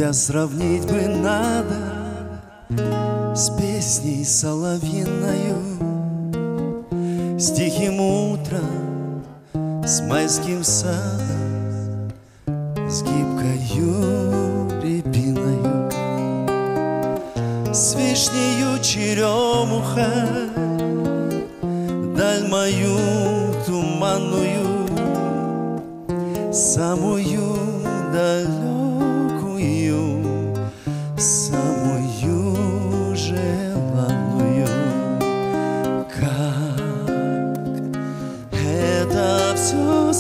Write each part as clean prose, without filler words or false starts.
Тебя сравнить бы надо с песней соловьиною, с тихим утром, с майским садом, с гибкою рябиною, с вишнею черемухой, даль мою туманную, самую далекую, самую желанную. Как это все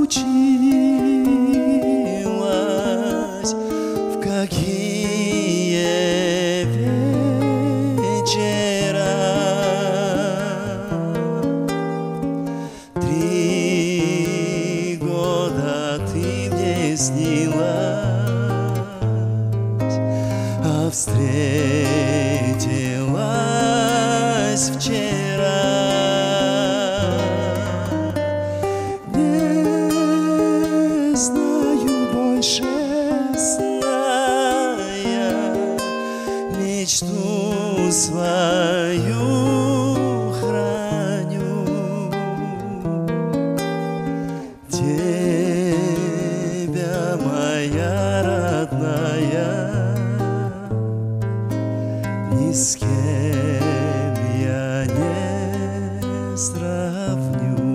случилось, в какие вечера. 3 года ты мне снилась, а встретилась вчера. Не знаю больше сна я, мечту свою храню. Тебя, моя родная, ни с кем я не сравню.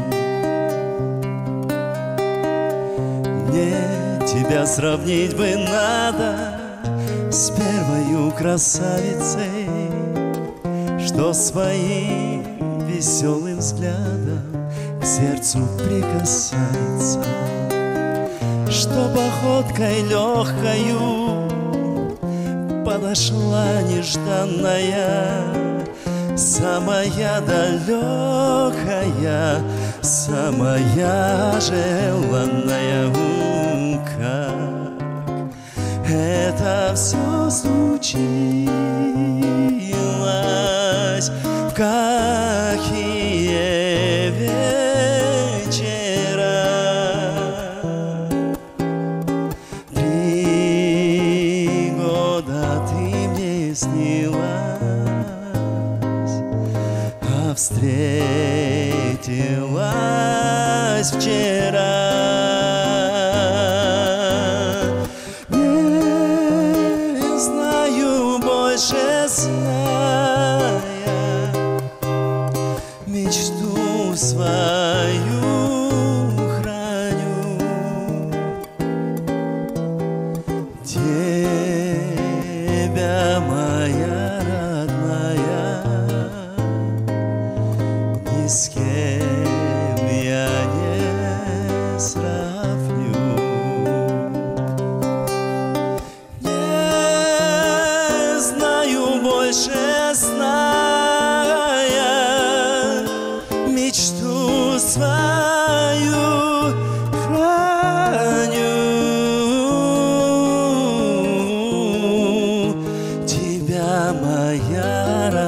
Мне тебя сравнить бы надо с первою красавицей, что своим веселым взглядом к сердцу прикасается, что походкой легкою подошла нежданная, самая далекая, самая желанная. Как это все случилось, в какие вечера. 3 года ты мне снилась, а встретилась вчера. Не знаю больше сна я, мечту свою храню. Тебя, моя родная, ни с кем я не сравню. Не знаю больше сна я, мечту свою храню. Тебя, моя родная,